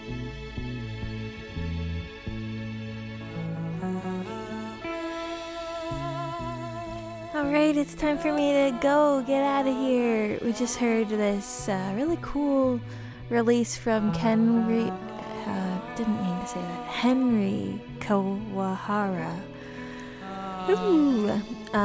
Alright, it's time for me to go, get out of here. We just heard this really cool release from Henry Kawahara. Ooh.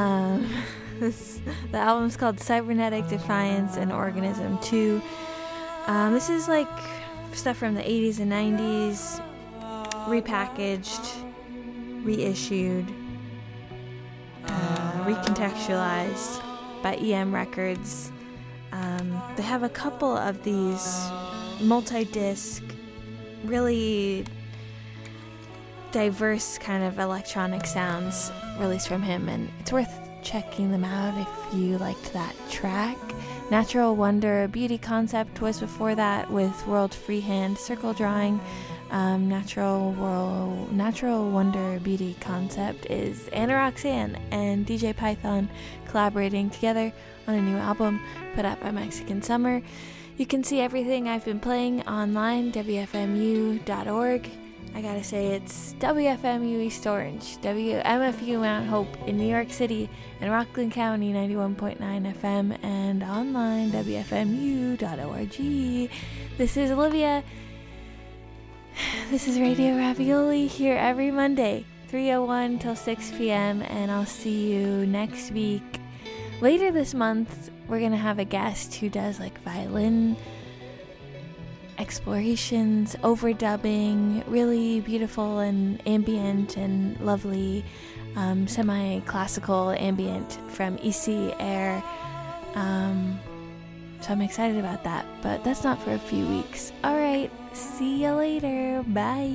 The album's called Cybernetic Defiance and Organism 2. This is like stuff from the 80s and 90s, repackaged, reissued, recontextualized by EM Records. They have a couple of these multi-disc, really diverse kind of electronic sounds released from him, and it's worth checking them out if you liked that track. Natural Wonder Beauty Concept was before that with World Freehand Circle Drawing. Natural Wonder Beauty Concept is Anna Roxanne and DJ Python collaborating together on a new album put out by Mexican Summer. You can see everything I've been playing online, WFMU.org. I gotta say, it's WFMU East Orange, WMFU Mount Hope in New York City, and Rockland County 91.9 FM, and online, WFMU.org. This is Olivia. This is Radio Ravioli here every Monday, 3:01 till 6 p.m., and I'll see you next week. Later this month, we're gonna have a guest who does like violin explorations, overdubbing, really beautiful and ambient and lovely semi-classical ambient from EC Air. So I'm excited about that, but that's not for a few weeks. Alright, see you later. Bye.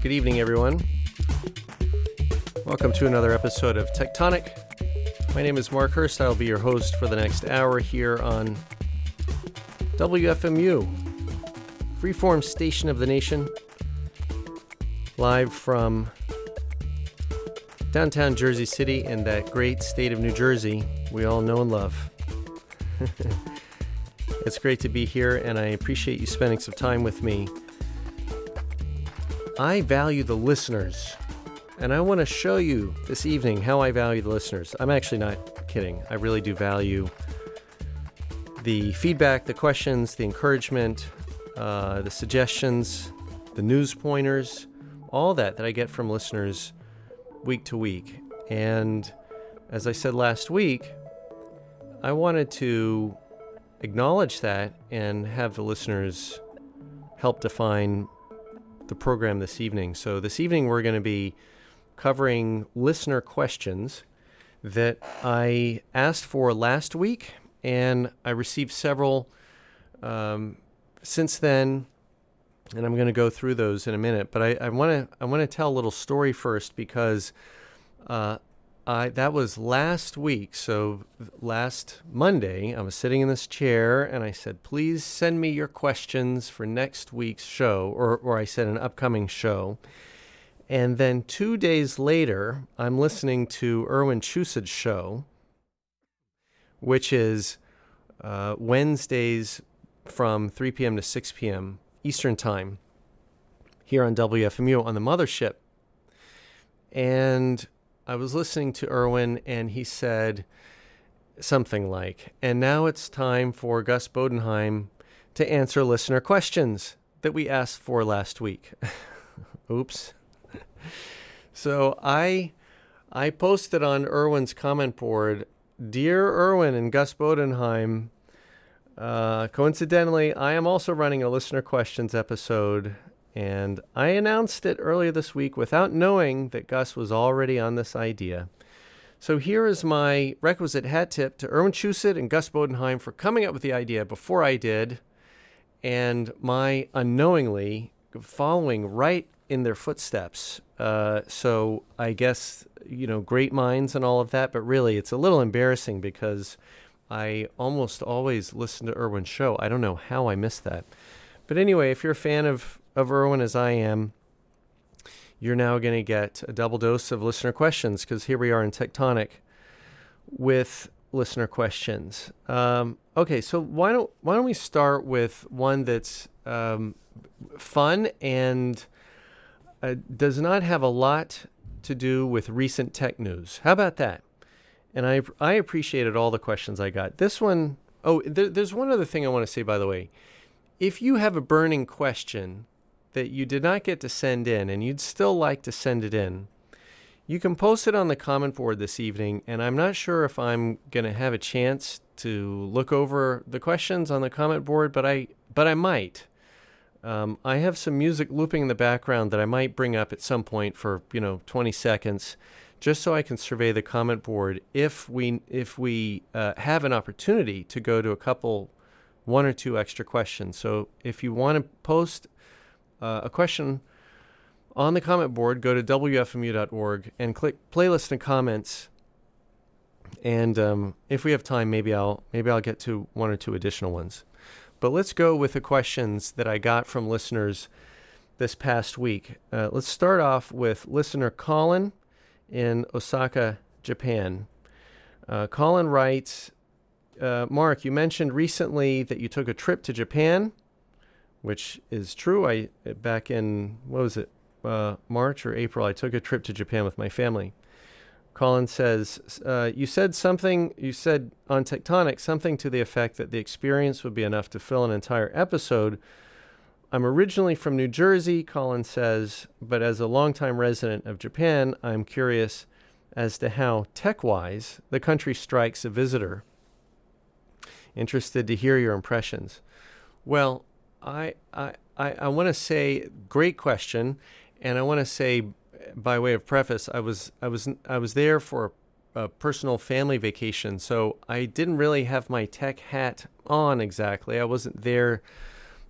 Good evening, everyone. Welcome to another episode of Tectonic. My name is Mark Hurst. I'll be your host for the next hour here on WFMU, freeform station of the nation, live from downtown Jersey City in that great state of New Jersey we all know and love. It's great to be here, and I appreciate you spending some time with me. I value the listeners, and I want to show you this evening how I value the listeners. I'm actually not kidding. I really do value the feedback, the questions, the encouragement, the suggestions, the news pointers, all that I get from listeners week to week. And as I said last week, I wanted to acknowledge that and have the listeners help define the program this evening. So this evening we're going to be covering listener questions that I asked for last week, and I received several since then, and I'm going to go through those in a minute. But I want to tell a little story first, because that was last week. So last Monday, I was sitting in this chair and I said, please send me your questions for next week's show, or I said an upcoming show. And then 2 days later, I'm listening to Erwin Chusit's show, which is Wednesdays from 3 p.m. to 6 p.m. Eastern Time here on WFMU on the mothership. And I was listening to Erwin, and he said something like, and now it's time for Gus Bodenheim to answer listener questions that we asked for last week. Oops. So I posted on Erwin's comment board, Dear Erwin and Gus Bodenheim, coincidentally, I am also running a listener questions episode, and I announced it earlier this week without knowing that Gus was already on this idea. So here is my requisite hat tip to Erwin Chusit and Gus Bodenheim for coming up with the idea before I did, and my unknowingly following right in their footsteps. So I guess, great minds and all of that, but really it's a little embarrassing because I almost always listen to Erwin's show. I don't know how I missed that. But anyway, if you're a fan of Erwin as I am, you're now going to get a double dose of listener questions, because here we are in Tectonic with listener questions. Okay, so why don't we start with one that's fun and does not have a lot to do with recent tech news. How about that? And I appreciated all the questions I got. This one, there's one other thing I want to say, by the way. If you have a burning question that you did not get to send in and you'd still like to send it in, you can post it on the comment board this evening, and I'm not sure if I'm going to have a chance to look over the questions on the comment board, but I might. I have some music looping in the background that I might bring up at some point for 20 seconds, just so I can survey the comment board if we have an opportunity to go to one or two extra questions. So if you want to post a question on the comment board, go to WFMU.org and click playlist and comments. And if we have time, maybe I'll get to one or two additional ones. But let's go with the questions that I got from listeners this past week. Let's start off with listener Colin in Osaka, Japan. Colin writes, Mark, you mentioned recently that you took a trip to Japan, which is true. Back in, March or April, I took a trip to Japan with my family. Colin says, you said on Tectonic something to the effect that the experience would be enough to fill an entire episode. I'm originally from New Jersey, Colin says, but as a longtime resident of Japan, I'm curious as to how, tech-wise, the country strikes a visitor. Interested to hear your impressions. Well, I want to say, great question, and I want to say, by way of preface, I was there for a personal family vacation, so I didn't really have my tech hat on exactly. I wasn't there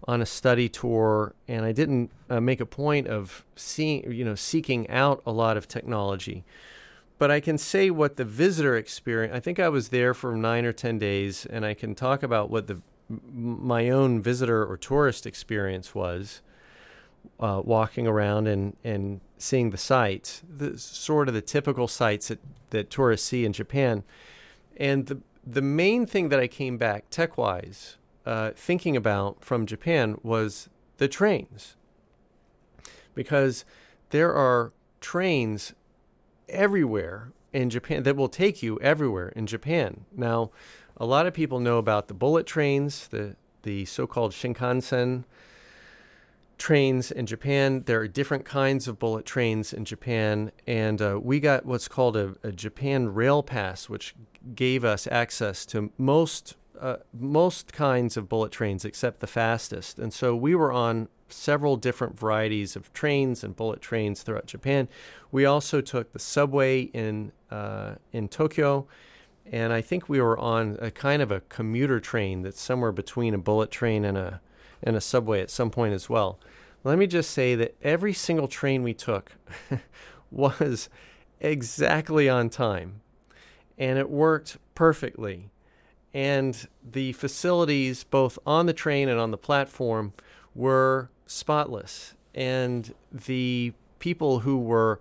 on a study tour, and I didn't make a point of seeking out a lot of technology. But I can say what the visitor experience, I think I was there for 9 or 10 days, and I can talk about what my own visitor or tourist experience was, walking around and seeing the sights, sort of the typical sights that tourists see in Japan. And the main thing that I came back tech-wise thinking about from Japan was the trains, because there are trains everywhere in Japan that will take you everywhere in Japan. Now, a lot of people know about the bullet trains, the so-called Shinkansen trains in Japan. There are different kinds of bullet trains in Japan, and we got what's called a Japan Rail Pass, which gave us access to most kinds of bullet trains except the fastest. And so we were on several different varieties of trains and bullet trains throughout Japan. We also took the subway in Tokyo, and I think we were on a kind of a commuter train that's somewhere between a bullet train and a subway at some point as well. Let me just say that every single train we took was exactly on time, and it worked perfectly. And the facilities, both on the train and on the platform, were spotless. And the people who were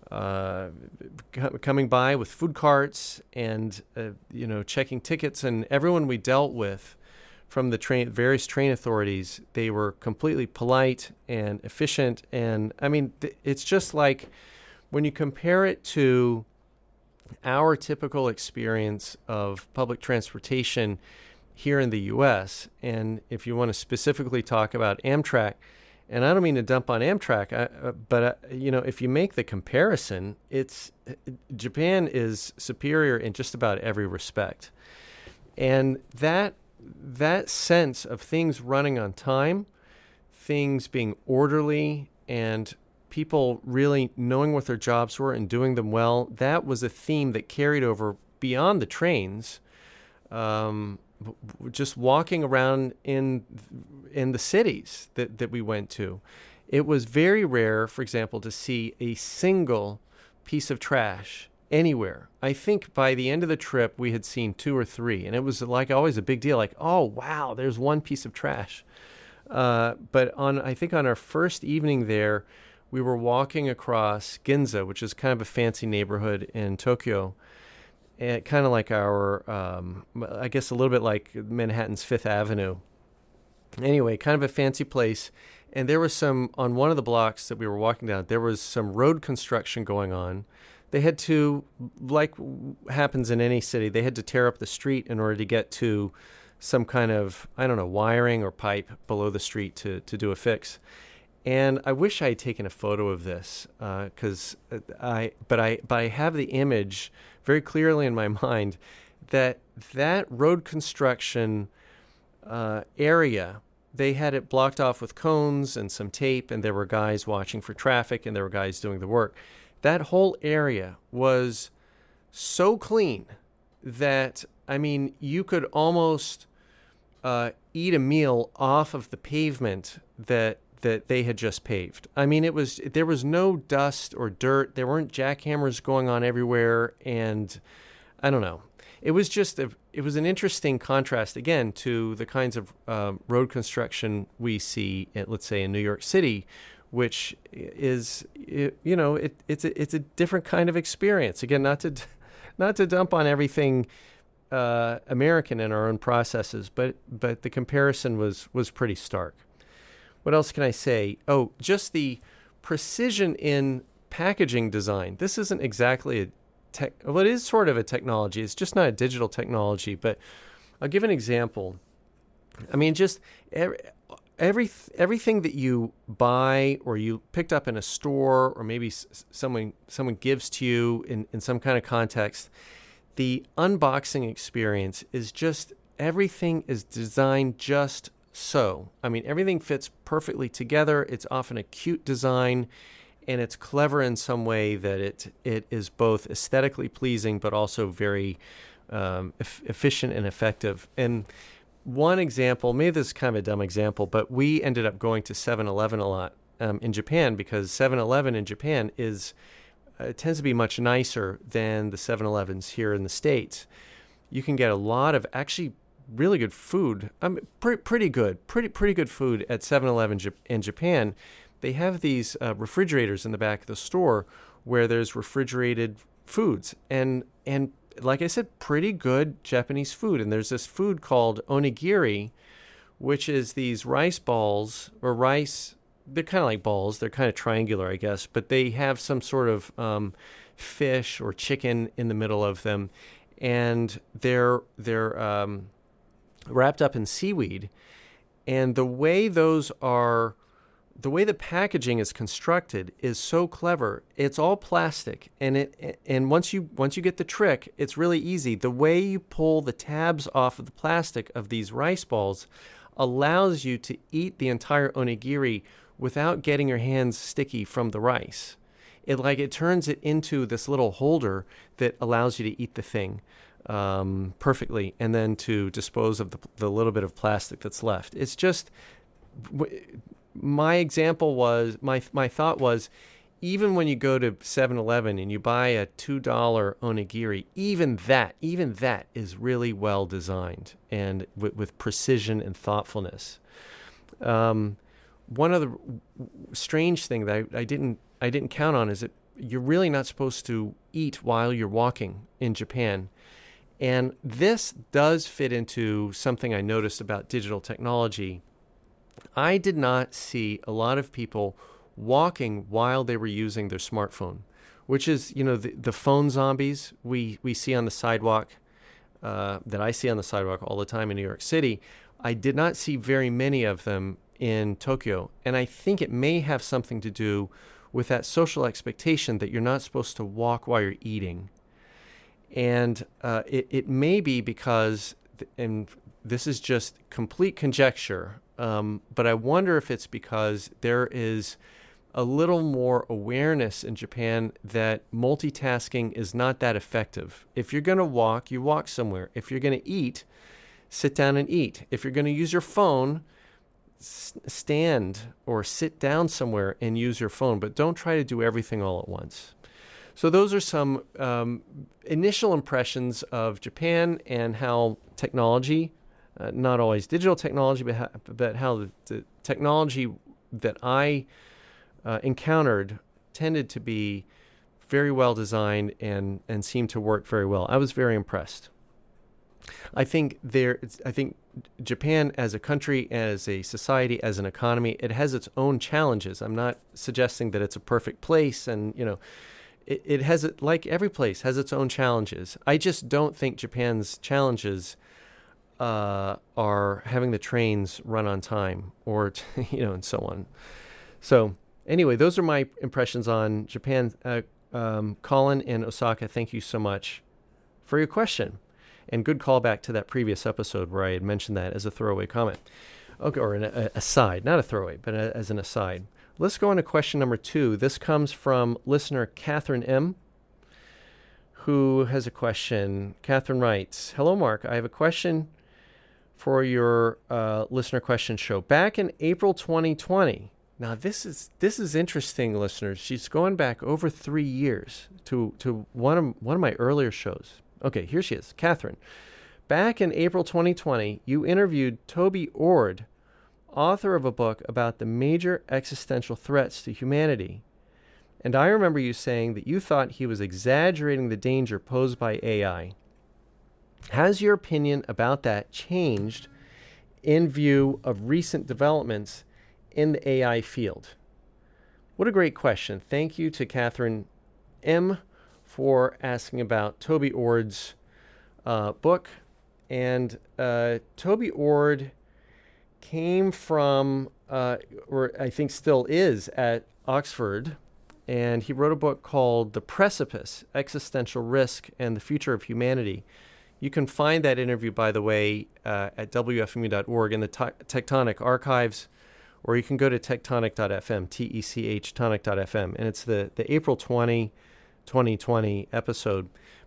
coming by with food carts and checking tickets, and everyone we dealt with from the various train authorities, they were completely polite and efficient. And I mean, it's just like when you compare it to our typical experience of public transportation here in the U.S., and if you want to specifically talk about Amtrak, and I don't mean to dump on Amtrak, but if you make the comparison, Japan is superior in just about every respect. And that sense of things running on time, things being orderly, and people really knowing what their jobs were and doing them well, that was a theme that carried over beyond the trains. Just walking around in the cities that we went to, it was very rare, for example, to see a single piece of trash anywhere. I think by the end of the trip, we had seen 2 or 3, and it was like always a big deal, like, oh, wow, there's one piece of trash. But I think on our first evening there, we were walking across Ginza, which is kind of a fancy neighborhood in Tokyo, and kind of like our, I guess a little bit like Manhattan's Fifth Avenue. Anyway, kind of a fancy place. And there was on one of the blocks that we were walking down, there was some road construction going on. They had to, like happens in any city, they had to tear up the street in order to get to some kind of, I don't know, wiring or pipe below the street to do a fix. And I wish I had taken a photo of this, but I have the image very clearly in my mind that road construction area, they had it blocked off with cones and some tape, and there were guys watching for traffic, and there were guys doing the work. That whole area was so clean that, I mean, you could almost eat a meal off of the pavement that they had just paved. I mean, there was no dust or dirt. There weren't jackhammers going on everywhere, and I don't know. It was just it was an interesting contrast again to the kinds of road construction we see let's say in New York City, which is it's a different kind of experience. Again, not to dump on everything American in our own processes, but the comparison was pretty stark. What else can I say? Oh, just the precision in packaging design. This isn't exactly well, it is sort of a technology. It's just not a digital technology, but I'll give an example. I mean, just everything that you buy or you picked up in a store, or maybe someone gives to you in some kind of context, the unboxing experience is just, everything is designed just so. I mean, everything fits perfectly together. It's often a cute design, and it's clever in some way that it is both aesthetically pleasing but also very efficient and effective. And one example, maybe this is kind of a dumb example, but we ended up going to 7-Eleven a lot in Japan because 7-Eleven in Japan tends to be much nicer than the 7-Elevens here in the States. You can get a lot of actually really good food. Pretty good food at 7-Eleven in Japan. They have these refrigerators in the back of the store where there's refrigerated foods and like I said, pretty good Japanese food. And there's this food called onigiri, which is these rice balls or rice. They're kind of like balls. They're kind of triangular, I guess, but they have some sort of fish or chicken in the middle of them, and they're wrapped up in seaweed. And the way the packaging is constructed is so clever. It's all plastic, and once you get the trick, it's really easy. The way you pull the tabs off of the plastic of these rice balls allows you to eat the entire onigiri without getting your hands sticky from the rice. It turns it into this little holder that allows you to eat the thing perfectly, and then to dispose of the little bit of plastic that's left. It's just. My example was, my thought was, even when you go to 7-Eleven and you buy a $2 onigiri, even that is really well designed and with precision and thoughtfulness. One other strange thing that I didn't count on is that you're really not supposed to eat while you're walking in Japan. And this does fit into something I noticed about digital technology. I did not see a lot of people walking while they were using their smartphone, which is, the phone zombies we see on the sidewalk, that I see on the sidewalk all the time in New York City. I did not see very many of them in Tokyo, and I think it may have something to do with that social expectation that you're not supposed to walk while you're eating. And it may be because, and this is just complete conjecture, but I wonder if it's because there is a little more awareness in Japan that multitasking is not that effective. If you're going to walk, you walk somewhere. If you're going to eat, sit down and eat. If you're going to use your phone, stand or sit down somewhere and use your phone, but don't try to do everything all at once. So those are some initial impressions of Japan and how technology, not always digital technology, but how the technology that I encountered tended to be very well designed and seemed to work very well. I was very impressed. I think Japan as a country, as a society, as an economy, it has its own challenges. I'm not suggesting that it's a perfect place, and it has, like every place, has its own challenges. I just don't think Japan's challenges are having the trains run on time, or and so on. So anyway, those are my impressions on Japan. Colin and Osaka, thank you so much for your question, and good callback to that previous episode where I had mentioned that as a throwaway comment. Okay, or an aside, not a throwaway, but as an aside. Let's go on to question number 2. This comes from listener Catherine M., who has a question. Catherine writes, "Hello, Mark. I have a question for your listener question show. Back in April 2020, now this is interesting, listeners. She's going back over 3 years to one of my earlier shows. Okay, here she is, Catherine. Back in April 2020, you interviewed Toby Ord, author of a book about the major existential threats to humanity. And I remember you saying that you thought he was exaggerating the danger posed by AI. Has your opinion about that changed in view of recent developments in the AI field?" What a great question. Thank you to Catherine M. for asking about Toby Ord's book. And Toby Ord came from, or I think still is, at Oxford, and he wrote a book called The Precipice, Existential Risk and the Future of Humanity. You can find that interview, by the way, at wfmu.org in the Tectonic archives, or you can go to tectonic.fm, T-E-C-H, tonic.fm, and it's the April 20, 2020 episode.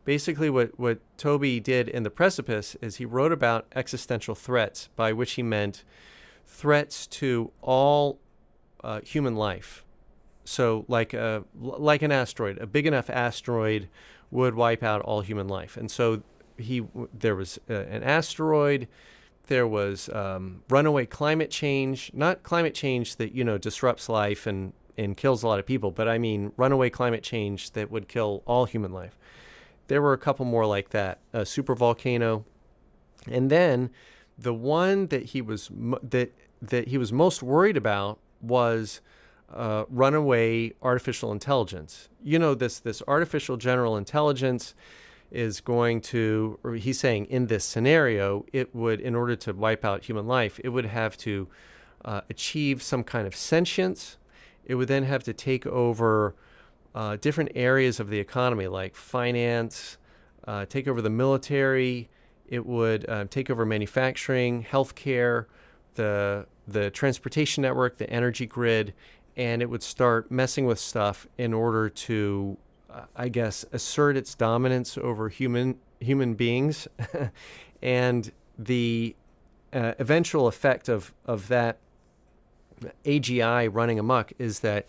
Basically, what Toby did in The Precipice is he wrote about existential threats, by which he meant threats to all human life. So like an asteroid, a big enough asteroid would wipe out all human life. And so there was an asteroid, there was runaway climate change, not climate change that, disrupts life and kills a lot of people, but I mean runaway climate change that would kill all human life. There were a couple more like that, a supervolcano. And then the one that he was that he was most worried about was runaway artificial intelligence. This artificial general intelligence is going to, or he's saying in this scenario, it would, in order to wipe out human life, it would have to achieve some kind of sentience. It would then have to take over different areas of the economy, like finance, take over the military. It would take over manufacturing, healthcare, the transportation network, the energy grid, and it would start messing with stuff in order to, assert its dominance over human beings. And the eventual effect of that AGI running amok is that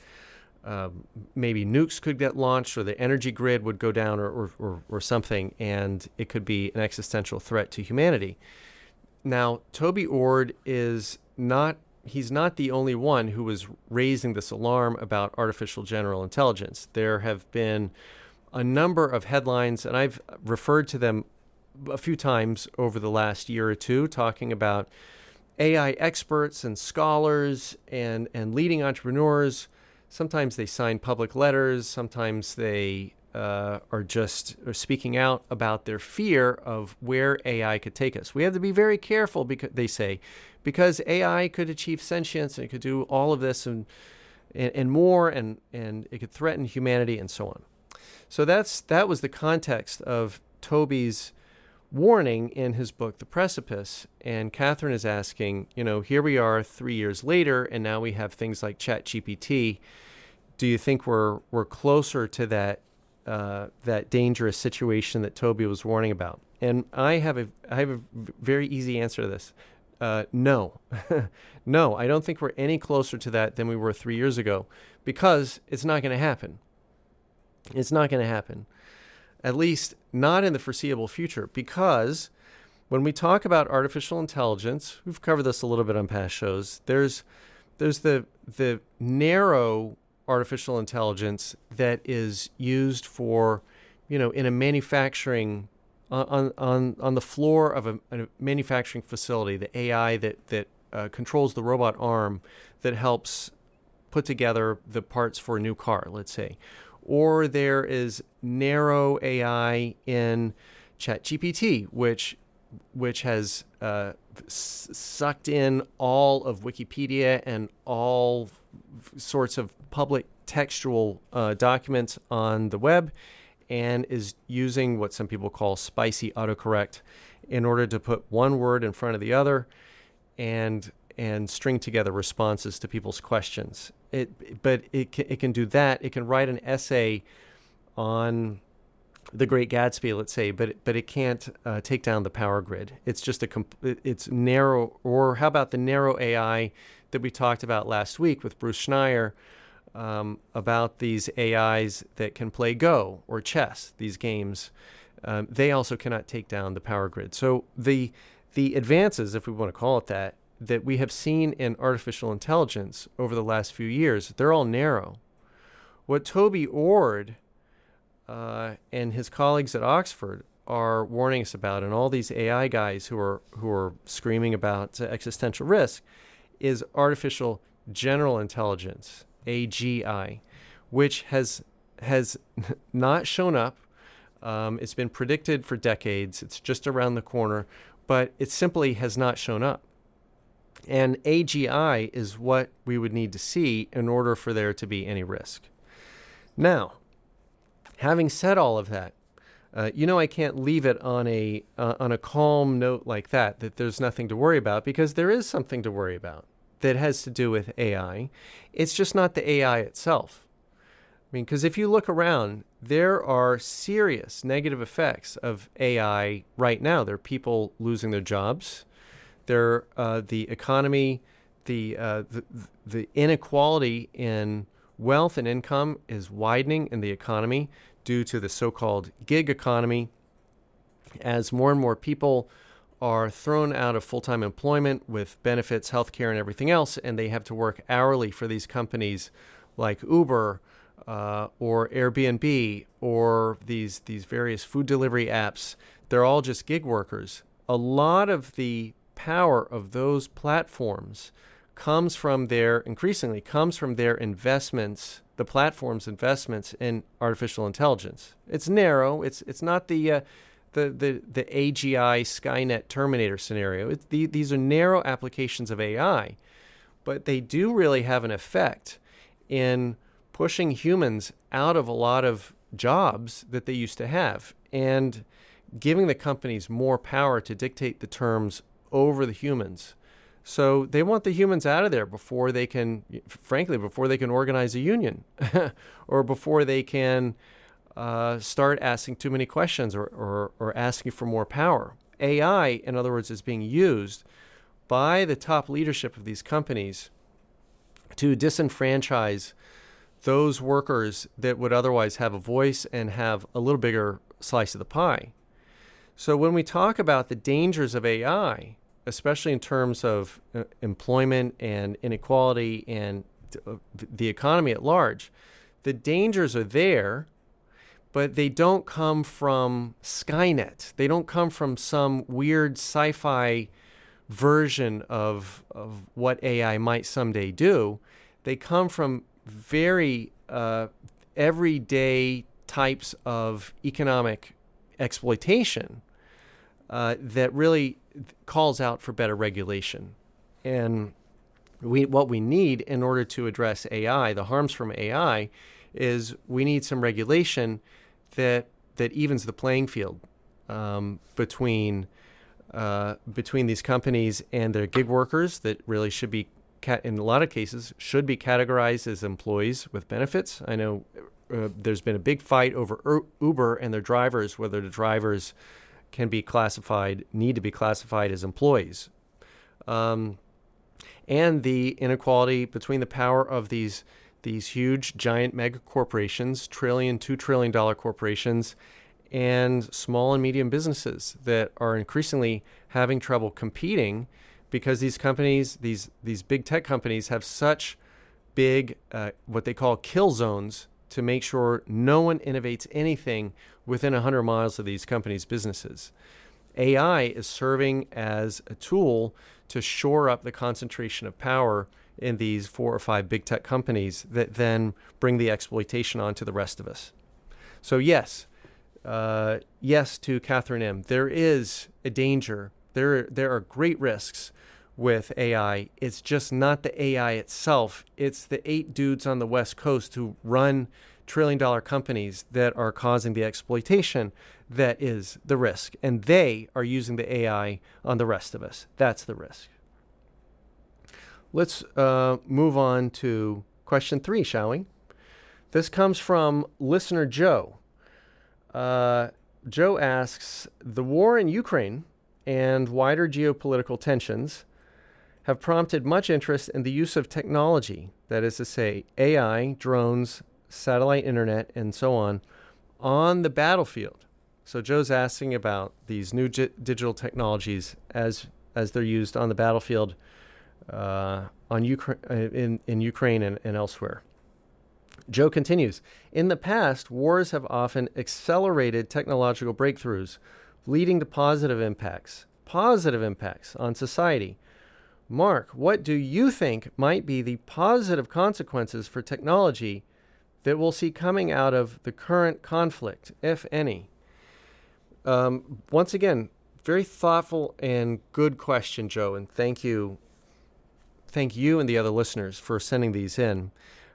maybe nukes could get launched, or the energy grid would go down, or something, and it could be an existential threat to humanity. Now, Toby Ord is he's not the only one who was raising this alarm about artificial general intelligence. There have been a number of headlines, and I've referred to them a few times over the last year or two, talking about AI experts and scholars and leading entrepreneurs. Sometimes they sign public letters. Sometimes they are just speaking out about their fear of where AI could take us. We have to be very careful, because they say, because AI could achieve sentience and it could do all of this and more, and it could threaten humanity and so on. So that was the context of Toby's warning in his book, The Precipice. And Catherine is asking, here we are 3 years later, and now we have things like ChatGPT. Do you think we're closer to that dangerous situation that Toby was warning about? And I have a very easy answer to this. No. No, I don't think we're any closer to that than we were 3 years ago, because it's not going to happen. It's not going to happen. At least not in the foreseeable future, because when we talk about artificial intelligence, we've covered this a little bit on past shows, there's the narrow artificial intelligence that is used for, in a manufacturing, on the floor of a manufacturing facility, the AI that controls the robot arm that helps put together the parts for a new car, let's say. Or there is narrow AI in ChatGPT, which has sucked in all of Wikipedia and all sorts of public textual documents on the web, and is using what some people call spicy autocorrect in order to put one word in front of the other and string together responses to people's questions. But it can do that. It can write an essay on The Great Gatsby, let's say, but it can't take down the power grid. It's just it's narrow. Or how about the narrow AI that we talked about last week with Bruce Schneier, about these AIs that can play Go or chess, these games. They also cannot take down the power grid. So the advances, if we want to call it that we have seen in artificial intelligence over the last few years, they're all narrow. What Toby Ord and his colleagues at Oxford are warning us about, and all these AI guys who are screaming about existential risk, is artificial general intelligence, AGI, which has not shown up. It's been predicted for decades. It's just around the corner, but it simply has not shown up. And AGI is what we would need to see in order for there to be any risk. Now, having said all of that, I can't leave it on a calm note like that there's nothing to worry about, because there is something to worry about that has to do with AI. It's just not the AI itself. I mean, because if you look around, there are serious negative effects of AI right now. There are people losing their jobs. The economy, the inequality in wealth and income is widening in the economy due to the so-called gig economy. As more and more people are thrown out of full-time employment with benefits, healthcare, and everything else, and they have to work hourly for these companies like Uber or Airbnb or these various food delivery apps. They're all just gig workers. A lot of the power of those platforms increasingly comes from their investments, the platform's investments in artificial intelligence. It's narrow. It's not the AGI Skynet Terminator scenario. These are narrow applications of AI, but they do really have an effect in pushing humans out of a lot of jobs that they used to have and giving the companies more power to dictate the terms over the humans. So they want the humans out of there before they can organize a union or before they can start asking too many questions or asking for more power. AI, in other words, is being used by the top leadership of these companies to disenfranchise those workers that would otherwise have a voice and have a little bigger slice of the pie. So when we talk about the dangers of AI, especially in terms of employment and inequality and the economy at large, the dangers are there, but they don't come from Skynet. They don't come from some weird sci-fi version of what AI might someday do. They come from very everyday types of economic exploitation that really calls out for better regulation. And what we need in order to address AI, the harms from AI, is we need some regulation that evens the playing field between these companies and their gig workers that really should be, in a lot of cases, should be categorized as employees with benefits. I know there's been a big fight over Uber and their drivers, whether the drivers need to be classified as employees. And the inequality between the power of these huge, giant mega corporations, $2 trillion corporations, and small and medium businesses that are increasingly having trouble competing because these companies, these big tech companies, have such big, what they call kill zones to make sure no one innovates anything within 100 miles of these companies' businesses. AI is serving as a tool to shore up the concentration of power in these 4 or 5 big tech companies that then bring the exploitation on to the rest of us. So yes to Catherine M. There is a danger. There are great risks with AI. It's just not the AI itself. It's the 8 dudes on the West Coast who run trillion-dollar companies that are causing the exploitation that is the risk. And they are using the AI on the rest of us. That's the risk. Let's move on to question 3, shall we? This comes from listener Joe. Joe asks, the war in Ukraine and wider geopolitical tensions have prompted much interest in the use of technology, that is to say, AI, drones, satellite internet, and so on the battlefield. So Joe's asking about these new digital technologies as they're used on the battlefield in Ukraine and elsewhere. Joe continues, in the past, wars have often accelerated technological breakthroughs, leading to positive impacts on society. Mark, what do you think might be the positive consequences for technology that we'll see coming out of the current conflict, if any? Once again, very thoughtful and good question, Joe, and thank you and the other listeners for sending these in.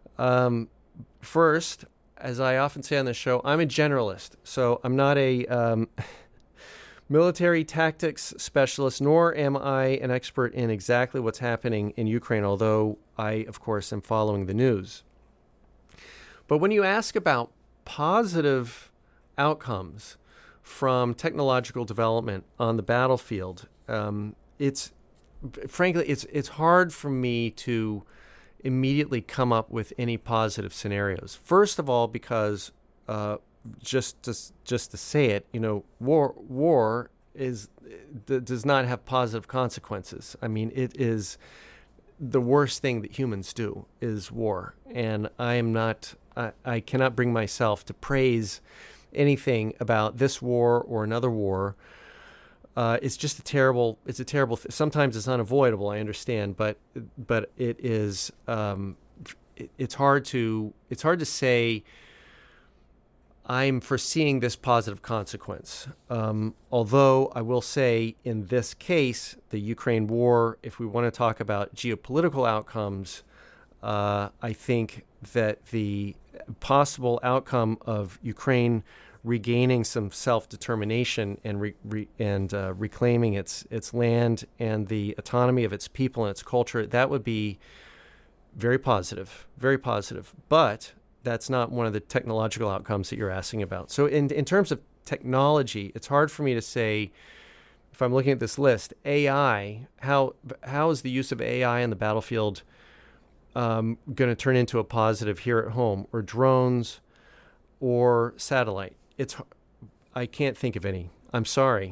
First, as I often say on the show, I'm a generalist, so I'm not a military tactics specialist, nor am I an expert in exactly what's happening in Ukraine, although I, of course, am following the news. But when you ask about positive outcomes from technological development on the battlefield, it's hard for me to immediately come up with any positive scenarios. First of all, because just to say it, war does not have positive consequences. I mean, it is the worst thing that humans do is war, and I cannot bring myself to praise anything about this war or another war. It's just it's a terrible sometimes it's unavoidable, I understand, but it is it's hard to say I'm foreseeing this positive consequence. Although I will say in this case, the Ukraine war, if we want to talk about geopolitical outcomes, I think that the possible outcome of Ukraine regaining some self-determination and reclaiming its land and the autonomy of its people and its culture, that would be very positive, very positive. But that's not one of the technological outcomes that you're asking about. So in terms of technology, it's hard for me to say, if I'm looking at this list, AI, how is the use of AI in the battlefield going to turn into a positive here at home, or drones or satellite? I can't think of any. I'm sorry.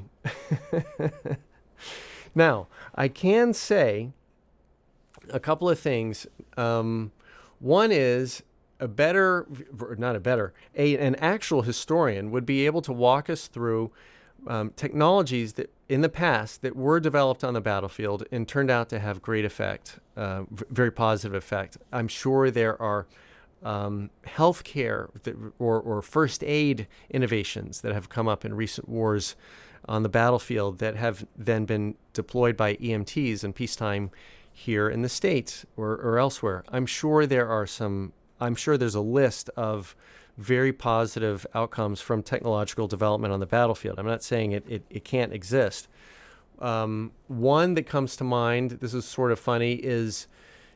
Now, I can say a couple of things. One is an actual historian would be able to walk us through technologies that in the past that were developed on the battlefield and turned out to have great effect, very positive effect. I'm sure there are healthcare or first aid innovations that have come up in recent wars on the battlefield that have then been deployed by EMTs in peacetime here in the States or elsewhere. I'm sure there's a list of very positive outcomes from technological development on the battlefield. I'm not saying it can't exist. One that comes to mind, this is sort of funny, is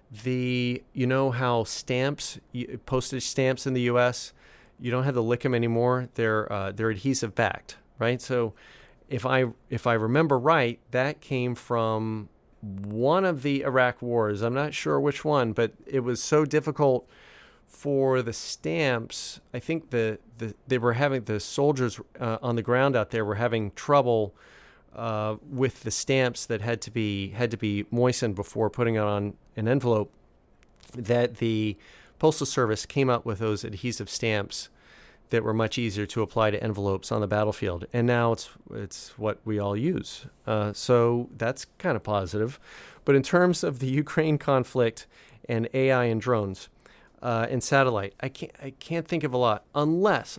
how postage stamps in the U.S., you don't have to lick them anymore. They're adhesive backed, right? So if I remember right, that came from one of the Iraq wars. I'm not sure which one, but it was so difficult for the stamps. I think the soldiers on the ground out there were having trouble with the stamps that had to be moistened before putting it on an envelope, that the Postal Service came up with those adhesive stamps that were much easier to apply to envelopes on the battlefield. And now it's what we all use. So that's kind of positive. But in terms of the Ukraine conflict and AI and drones and satellite, I can't think of a lot unless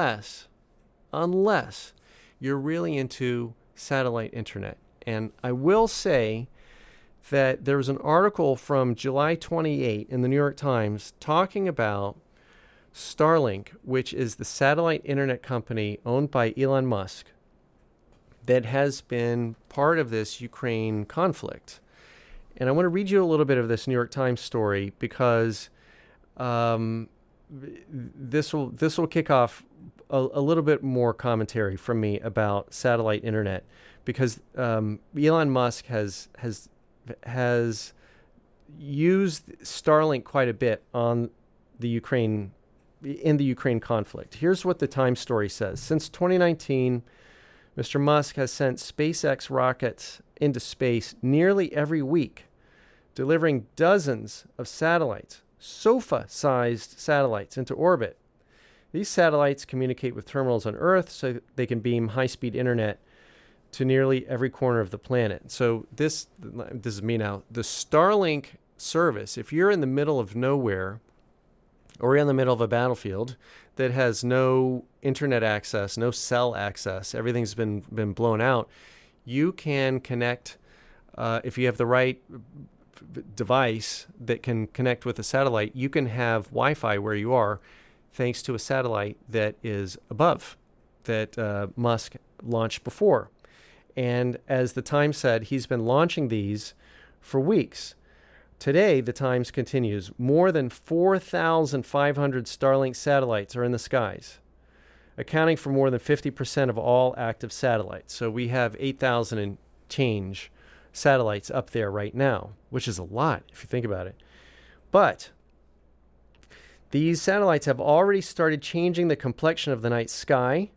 you're really into satellite internet. And I will say that there was an article from July 28 in the New York Times talking about Starlink, which is the satellite internet company owned by Elon Musk that has been part of this Ukraine conflict. And I want to read you a little bit of this New York Times story because this will kick off a little bit more commentary from me about satellite internet, because Elon Musk has used Starlink quite a bit in the Ukraine conflict. Here's what the Times story says. Since 2019, Mr. Musk has sent SpaceX rockets into space nearly every week, delivering dozens of satellites, sofa-sized satellites, into orbit. These satellites communicate with terminals on Earth so they can beam high-speed internet to nearly every corner of the planet. So this is me now. The Starlink service, if you're in the middle of nowhere or you're in the middle of a battlefield that has no internet access, no cell access, everything's been blown out, you can connect, if you have the right device that can connect with a satellite, you can have Wi-Fi where you are, thanks to a satellite that is above, that Musk launched before. And as the Times said, he's been launching these for weeks. Today, the Times continues, more than 4,500 Starlink satellites are in the skies, accounting for more than 50% of all active satellites. So we have 8,000 and change satellites up there right now, which is a lot if you think about it. But these satellites have already started changing the complexion of the night sky.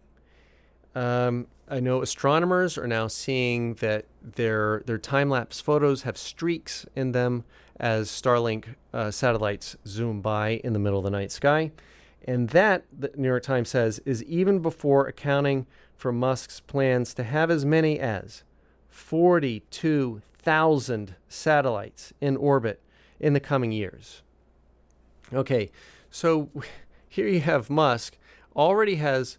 I know astronomers are now seeing that their time-lapse photos have streaks in them as Starlink satellites zoom by in the middle of the night sky. And that, the New York Times says, is even before accounting for Musk's plans to have as many as 42,000 satellites in orbit in the coming years. Okay, so here you have Musk already has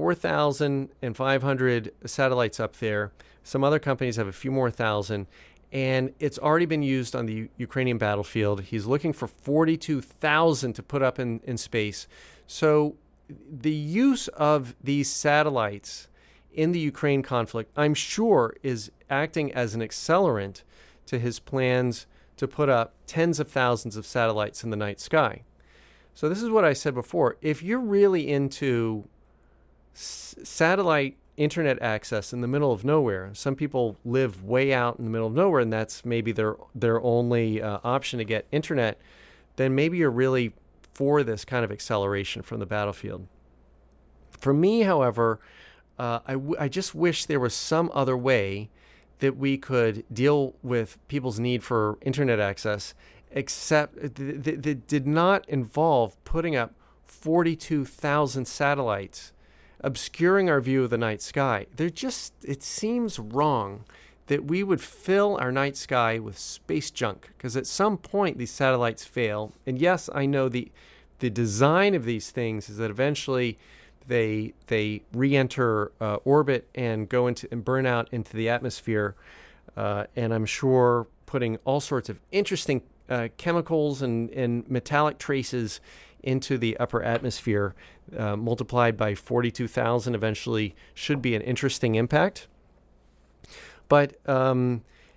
4,500 satellites up there. Some other companies have a few more thousand, and it's already been used on the Ukrainian battlefield. He's looking for 42,000 to put up in space. So the use of these satellites in the Ukraine conflict, I'm sure, is acting as an accelerant to his plans to put up tens of thousands of satellites in the night sky. So this is what I said before. If you're really into satellite internet access in the middle of nowhere, some people live way out in the middle of nowhere, and that's maybe their only option to get internet, then maybe you're really for this kind of acceleration from the battlefield. For me, however, I just wish there was some other way that we could deal with people's need for internet access, except that did not involve putting up 42,000 satellites, obscuring our view of the night sky. It seems wrong that we would fill our night sky with space junk, because at some point these satellites fail. And yes, I know the design of these things is that eventually they re-enter orbit and go into and burn out into the atmosphere. And I'm sure putting all sorts of interesting chemicals and metallic traces into the upper atmosphere, multiplied by 42,000, eventually should be an interesting impact. But I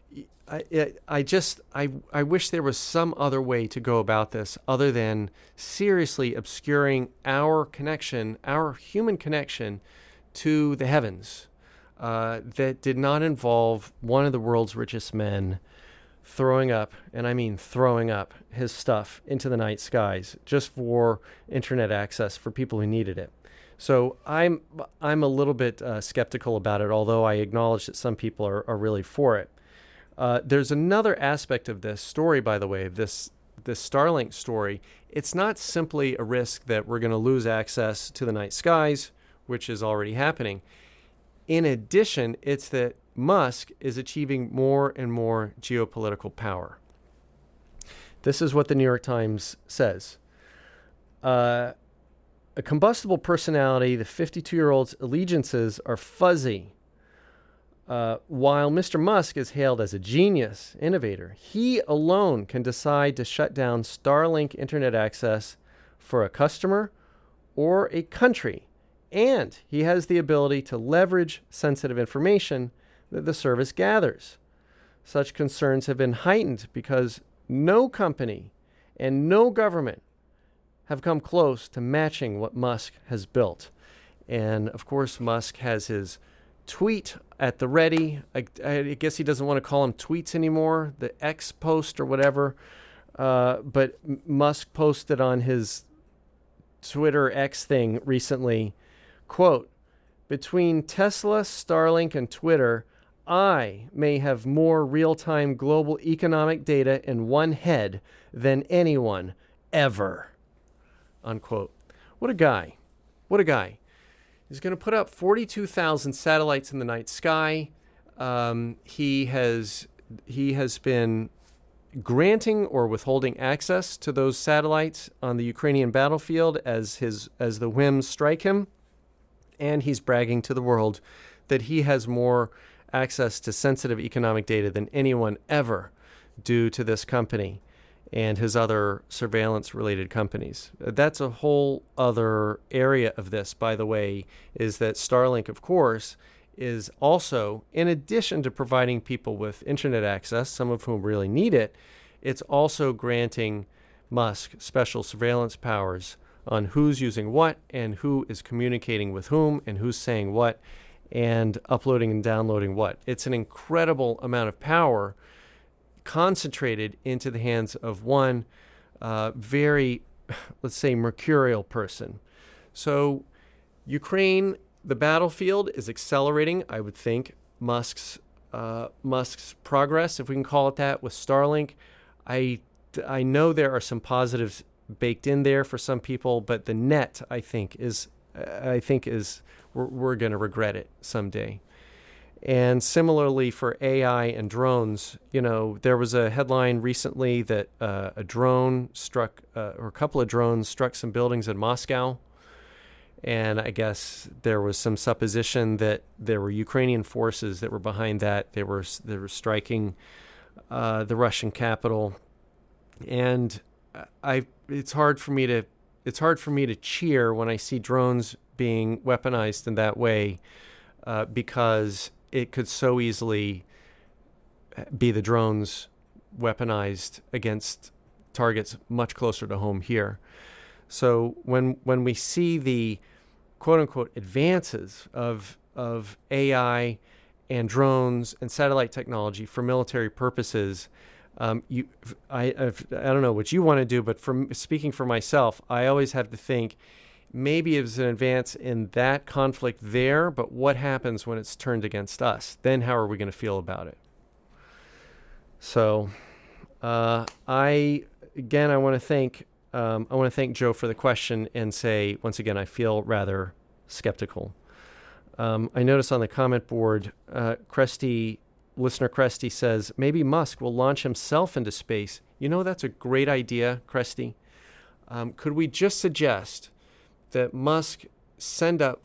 wish there was some other way to go about this other than seriously obscuring our connection, our human connection to the heavens, that did not involve one of the world's richest men throwing up, and I mean throwing up, his stuff into the night skies just for internet access for people who needed it. So I'm a little bit skeptical about it, although I acknowledge that some people are really for it. There's another aspect of this story, by the way, this Starlink story. It's not simply a risk that we're going to lose access to the night skies, which is already happening. In addition, it's that Musk is achieving more and more geopolitical power. This is what the New York Times says. A combustible personality, the 52-year-old's allegiances are fuzzy. While Mr. Musk is hailed as a genius, innovator, he alone can decide to shut down Starlink internet access for a customer or a country, and he has the ability to leverage sensitive information that the service gathers. Such concerns have been heightened because no company and no government have come close to matching what Musk has built. And of course, Musk has his tweet at the ready. I guess he doesn't want to call them tweets anymore, the X post or whatever. But Musk posted on his Twitter X thing recently, quote, "Between Tesla, Starlink, and Twitter, I may have more real-time global economic data in one head than anyone ever." Unquote. What a guy. What a guy. He's going to put up 42,000 satellites in the night sky. He has been granting or withholding access to those satellites on the Ukrainian battlefield as the whims strike him. And he's bragging to the world that he has more access to sensitive economic data than anyone ever due to this company and his other surveillance-related companies. That's a whole other area of this, by the way, is that Starlink, of course, is also, in addition to providing people with internet access, some of whom really need it, it's also granting Musk special surveillance powers on who's using what and who is communicating with whom and who's saying what and uploading and downloading what. It's an incredible amount of power concentrated into the hands of one very, let's say, mercurial person. So Ukraine, the battlefield is accelerating, I would think. Musk's progress, if we can call it that, with Starlink. I know there are some positives baked in there for some people, but the net, I think is we're going to regret it someday. And similarly for AI and drones, there was a headline recently that a drone struck, or a couple of drones struck some buildings in Moscow. And I guess there was some supposition that there were Ukrainian forces that were behind that. They were striking the Russian capital. And it's hard for me to cheer when I see drones being weaponized in that way, because it could so easily be the drones weaponized against targets much closer to home here. So when we see the quote-unquote advances of AI and drones and satellite technology for military purposes, I don't know what you want to do, but speaking for myself, I always have to think maybe it was an advance in that conflict there, but what happens when it's turned against us? Then how are we going to feel about it? So I want to thank Joe for the question and say, once again, I feel rather skeptical. I notice on the comment board, listener Cresty says, maybe Musk will launch himself into space. That's a great idea, Cresty. Could we just suggest that Musk send up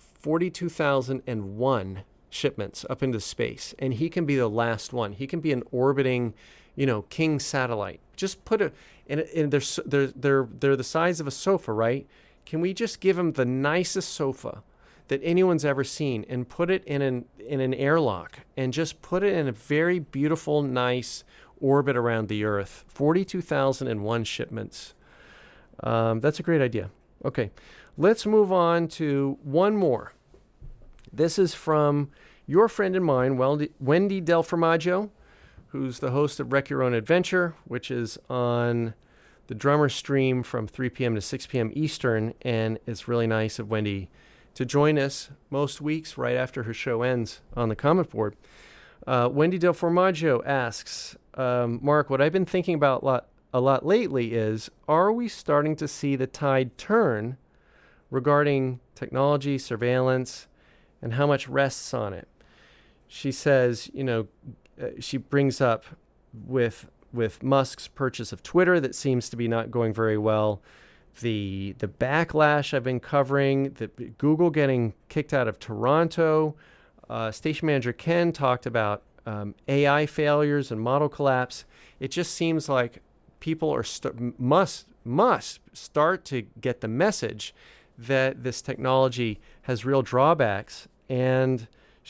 42,001 shipments up into space, and he can be the last one. He can be an orbiting, king satellite. Just put it, and they're the size of a sofa, right? Can we just give him the nicest sofa that anyone's ever seen and put it in an airlock and just put it in a very beautiful, nice orbit around the Earth? 42,001 shipments. That's a great idea. Okay, let's move on to one more. This is from your friend and mine, Wendy Del Formaggio, who's the host of Wreck Your Own Adventure, which is on the Drummer stream from 3 p.m. to 6 p.m. Eastern. And it's really nice of Wendy to join us most weeks right after her show ends on the comment board. Wendy Del Formaggio asks, Mark, what I've been thinking about a lot lately is, are we starting to see the tide turn regarding technology, surveillance, and how much rests on it? She says, she brings up with Musk's purchase of Twitter that seems to be not going very well, the backlash I've been covering, the Google getting kicked out of Toronto. Station manager Ken talked about AI failures and model collapse. It just seems like people are must start to get the message that this technology has real drawbacks. And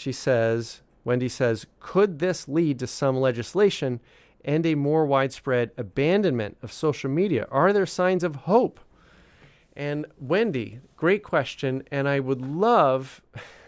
Wendy says, could this lead to some legislation and a more widespread abandonment of social media? Are there signs of hope? And Wendy, great question. And I would love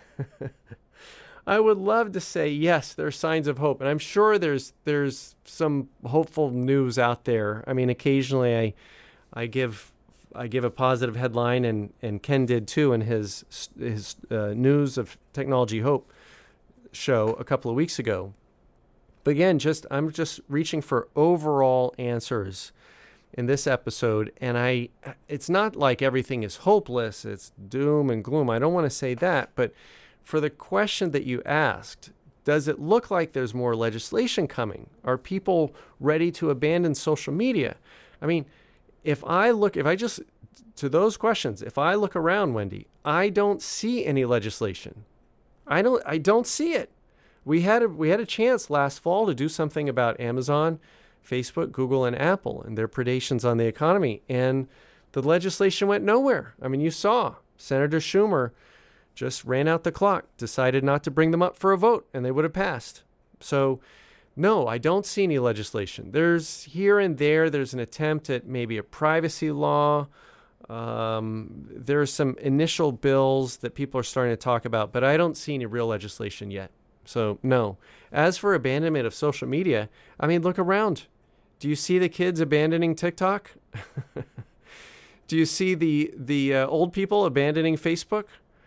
to say, yes, there are signs of hope. And I'm sure there's some hopeful news out there. I mean, occasionally I give a positive headline, and Ken did too in his News of Technology Hope show a couple of weeks ago. But again, I'm just reaching for overall answers in this episode, and it's not like everything is hopeless, it's doom and gloom. I don't want to say that, but for the question that you asked, does it look like there's more legislation coming? Are people ready to abandon social media? I mean, if I look around, Wendy, I don't see any legislation. I don't see it. We had a chance last fall to do something about Amazon, Facebook, Google, and Apple and their predations on the economy, and the legislation went nowhere. I mean, you saw Senator Schumer just ran out the clock, decided not to bring them up for a vote, and they would have passed. So No, I don't see any legislation. There's here and there's an attempt at maybe a privacy law. There's some initial bills that people are starting to talk about, but I don't see any real legislation yet. So no. As for abandonment of social media, I mean, look around. Do you see the kids abandoning TikTok? Do you see the old people abandoning Facebook?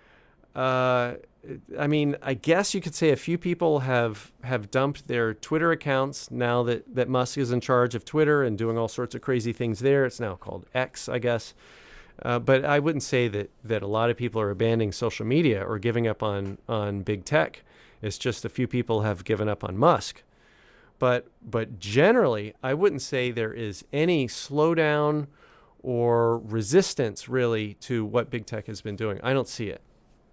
I mean, I guess you could say a few people have dumped their Twitter accounts now that Musk is in charge of Twitter and doing all sorts of crazy things there. It's now called X, I guess. But I wouldn't say that a lot of people are abandoning social media or giving up on big tech. It's just a few people have given up on Musk. But generally, I wouldn't say there is any slowdown or resistance really to what big tech has been doing. I don't see it.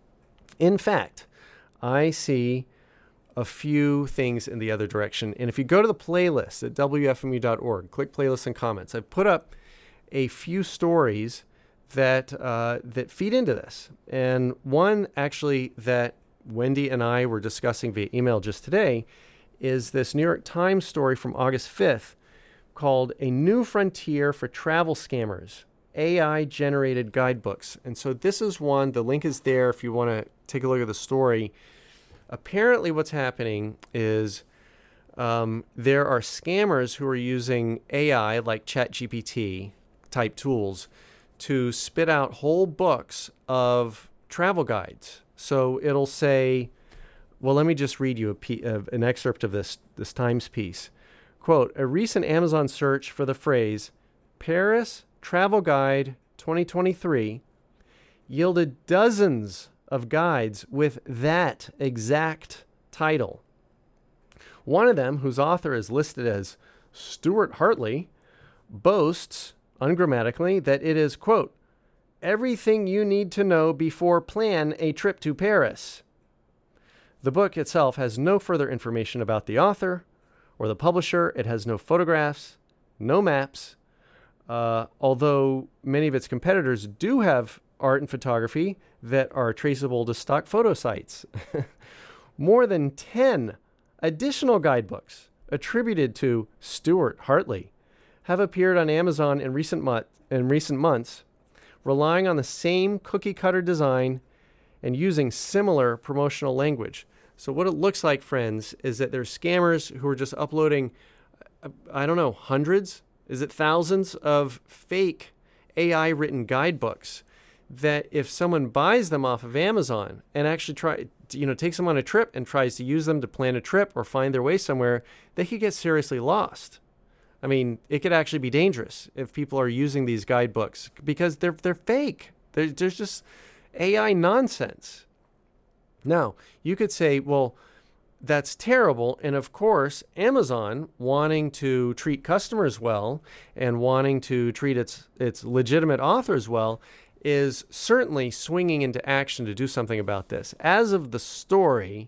In fact, I see a few things in the other direction. And if you go to the playlist at wfmu.org, click playlists and comments, I've put up a few stories that feed into this. And one actually that Wendy and I were discussing via email just today is this New York Times story from August 5th called A New Frontier for Travel Scammers, AI-Generated Guidebooks. And so this is one, the link is there if you want to take a look at the story. Apparently what's happening is there are scammers who are using AI like ChatGPT type tools to spit out whole books of travel guides. So it'll say, well, let me just read you an excerpt of this Times piece. Quote, a recent Amazon search for the phrase Paris Travel Guide 2023 yielded dozens of guides with that exact title. One of them, whose author is listed as Stuart Hartley, boasts, ungrammatically, that it is, quote, everything you need to know before plan a trip to Paris. The book itself has no further information about the author or the publisher. It has no photographs, no maps, although many of its competitors do have art and photography that are traceable to stock photo sites. More than 10 additional guidebooks attributed to Stuart Hartley have appeared on Amazon in recent months, relying on the same cookie-cutter design and using similar promotional language. So what it looks like, friends, is that there's scammers who are just uploading, I don't know, hundreds? Is it thousands of fake AI-written guidebooks that if someone buys them off of Amazon and actually takes them on a trip and tries to use them to plan a trip or find their way somewhere, they could get seriously lost. I mean, it could actually be dangerous if people are using these guidebooks because they're fake. There's just AI nonsense. Now, you could say, well, that's terrible. And of course, Amazon, wanting to treat customers well and wanting to treat its legitimate authors well, is certainly swinging into action to do something about this. As of the story,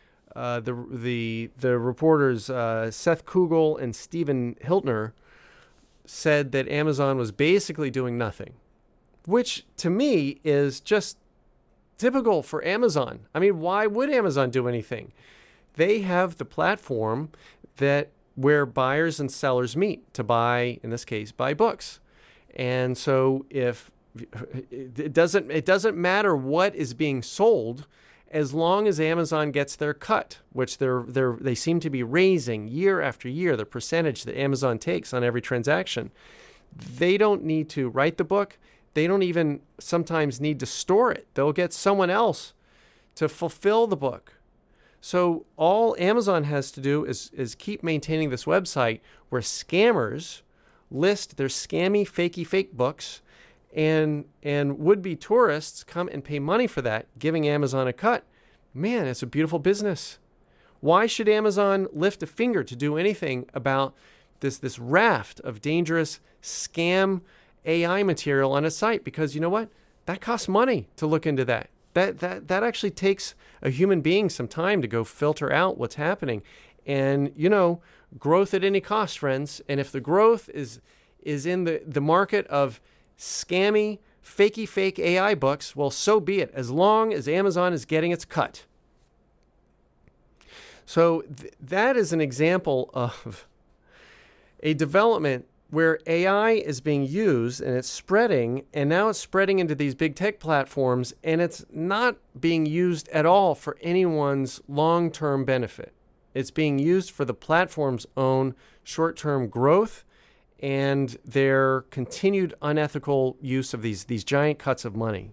the reporters Seth Kugel and Stephen Hiltner said that Amazon was basically doing nothing, which to me is just typical for Amazon. I mean, why would Amazon do anything? They have the platform where buyers and sellers meet to buy, in this case, buy books. And so if it doesn't matter what is being sold, as long as Amazon gets their cut, which they seem to be raising year after year, the percentage that Amazon takes on every transaction. They don't need to write the book. They don't even sometimes need to store it. They'll get someone else to fulfill the book. So all Amazon has to do is keep maintaining this website where scammers list their scammy, fakey, fake books, and would-be tourists come and pay money for that, giving Amazon a cut. Man, it's a beautiful business. Why should Amazon lift a finger to do anything about this raft of dangerous scam AI material on a site? Because you know what? That costs money to look into that. That actually takes a human being some time to go filter out what's happening. And, growth at any cost, friends. And if the growth is in the market of scammy, fakey, fake AI books, well, so be it, as long as Amazon is getting its cut. So that is an example of a development where AI is being used and it's spreading, and now it's spreading into these big tech platforms, and it's not being used at all for anyone's long-term benefit. It's being used for the platform's own short-term growth and their continued unethical use of these giant cuts of money.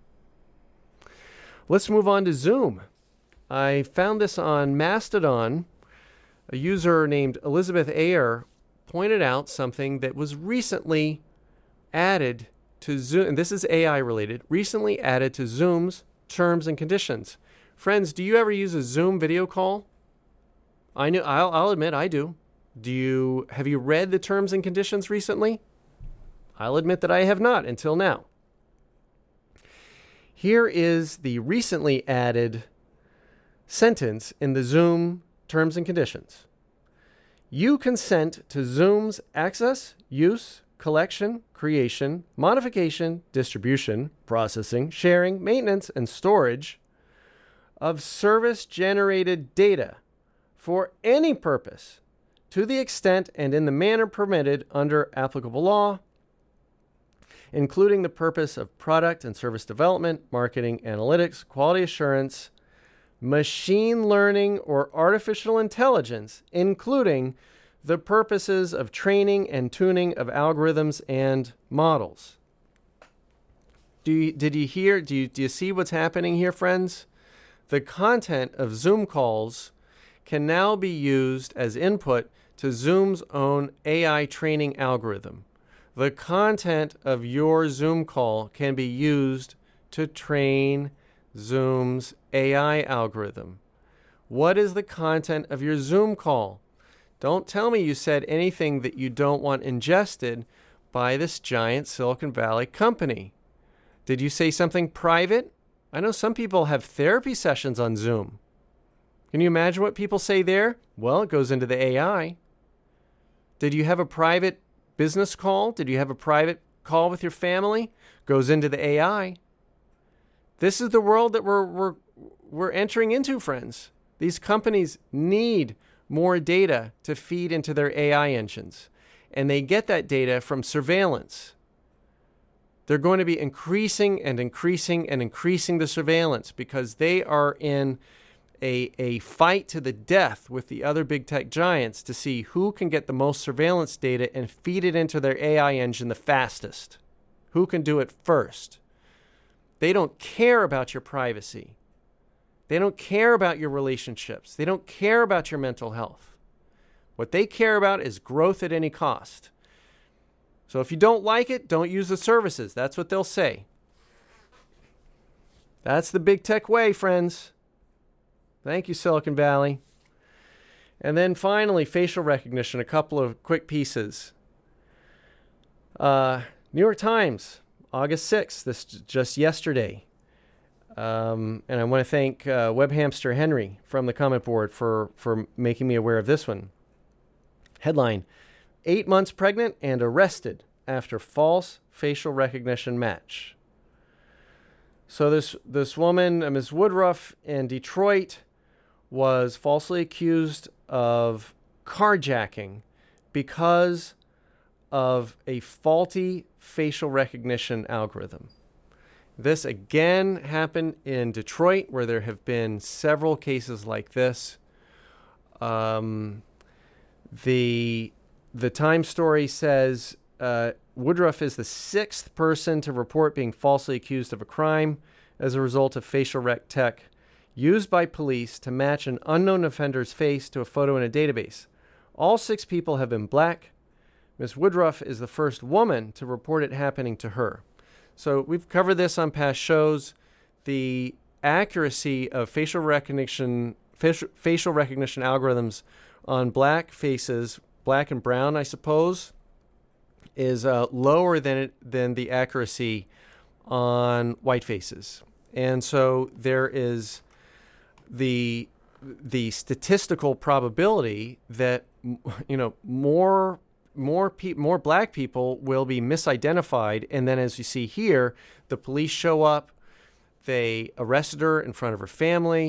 Let's move on to Zoom. I found this on Mastodon. A user named Elizabeth Ayer pointed out something that was recently added to Zoom, and this is AI related, recently added to Zoom's terms and conditions. Friends, do you ever use a Zoom video call? I'll admit I do. Have you read the terms and conditions recently? I'll admit that I have not until now. Here is the recently added sentence in the Zoom terms and conditions. You consent to Zoom's access, use, collection, creation, modification, distribution, processing, sharing, maintenance, and storage of service-generated data for any purpose to the extent and in the manner permitted under applicable law, including the purpose of product and service development, marketing, analytics, quality assurance, machine learning, or artificial intelligence, including the purposes of training and tuning of algorithms and models. Do you see what's happening here, friends? The content of Zoom calls can now be used as input to Zoom's own AI training algorithm. The content of your Zoom call can be used to train Zoom's AI algorithm. What is the content of your Zoom call? Don't tell me you said anything that you don't want ingested by this giant Silicon Valley company. Did you say something private? I know some people have therapy sessions on Zoom. Can you imagine what people say there? Well, it goes into the AI. Did you have a private business call? Did you have a private call with your family? Goes into the AI. This is the world that we're entering into, friends. These companies need more data to feed into their AI engines, and they get that data from surveillance. They're going to be increasing the surveillance because they are in a fight to the death with the other big tech giants to see who can get the most surveillance data and feed it into their AI engine the fastest. Who can do it first? They don't care about your privacy. They don't care about your relationships. They don't care about your mental health. What they care about is growth at any cost. So if you don't like it, don't use the services. That's what they'll say. That's the big tech way, friends. Thank you, Silicon Valley. And then finally, facial recognition, a couple of quick pieces. New York Times, August 6th, this just yesterday. And I want to thank WebHamster Henry from the comment board for making me aware of this one. Headline, 8 months pregnant and arrested after false facial recognition match. So this woman, Ms. Woodruff in Detroit, was falsely accused of carjacking because of a faulty facial recognition algorithm. This again happened in Detroit, where there have been several cases like this. The Times story says Woodruff is the sixth person to report being falsely accused of a crime as a result of facial rec tech used by police to match an unknown offender's face to a photo in a database. All 6 people have been black. Ms. Woodruff is the first woman to report it happening to her. So we've covered this on past shows. The accuracy of facial recognition algorithms on black faces, black and brown, I suppose, is lower than the accuracy on white faces. And so there is the statistical probability that more black people will be misidentified, and then as you see here, the police show up, they arrested her in front of her family,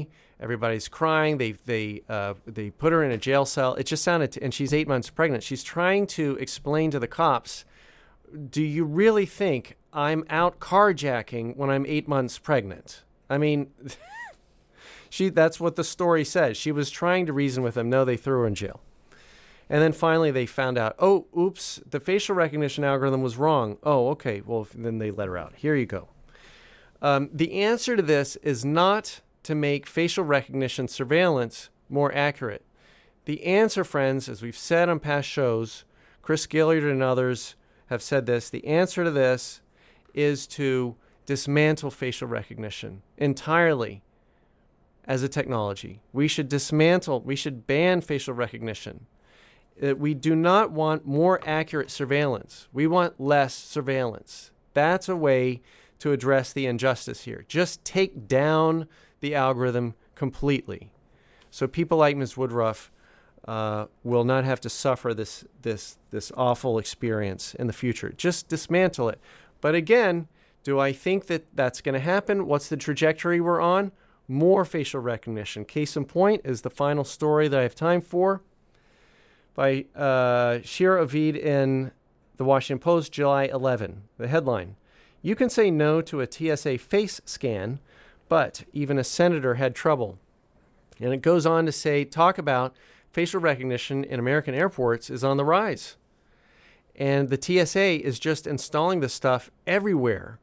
Everybody's crying. They put her in a jail cell. It just sounded, and she's 8 months pregnant. She's trying to explain to the cops, do you really think I'm out carjacking when I'm 8 months pregnant? I mean, that's what the story says. She was trying to reason with them. No, they threw her in jail. And then finally they found out, oh, oops, the facial recognition algorithm was wrong. Oh, okay. Well, then they let her out. Here you go. The answer to this is not to make facial recognition surveillance more accurate. The answer, friends, as we've said on past shows, Chris Gilliard and others have said this, the answer to this is to dismantle facial recognition entirely as a technology. We should ban facial recognition. We do not want more accurate surveillance. We want less surveillance. That's a way to address the injustice here. Just take down the algorithm completely, so people like Ms. Woodruff will not have to suffer this awful experience in the future. Just dismantle it. But again, do I think that that's going to happen? What's the trajectory we're on? More facial recognition. Case in point is the final story that I have time for by Shira Ovid in the Washington Post, July 11. The headline: you can say no to a TSA face scan, but even a senator had trouble. And it goes on to talk about facial recognition in American airports is on the rise. And the TSA is just installing this stuff everywhere.